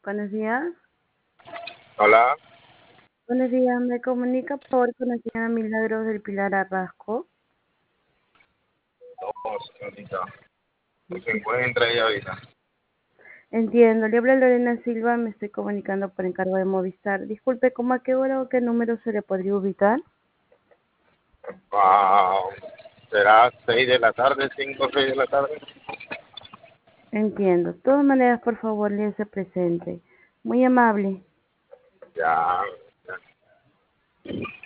Buenos días. Hola, Buenos días. Me comunica por favor con la señora Milagros del Pilar Arrasco. no, señorita. No se encuentra ella ahorita. Entiendo. Le habla Lorena Silva. Me estoy comunicando por encargo de Movistar. Disculpe, ¿cómo a qué hora o qué número se le podría ubicar? Ah, será 6 de la tarde, 5 o 6 de la tarde. Entiendo. De todas maneras, por favor, léese presente. Muy amable. Ya, ya.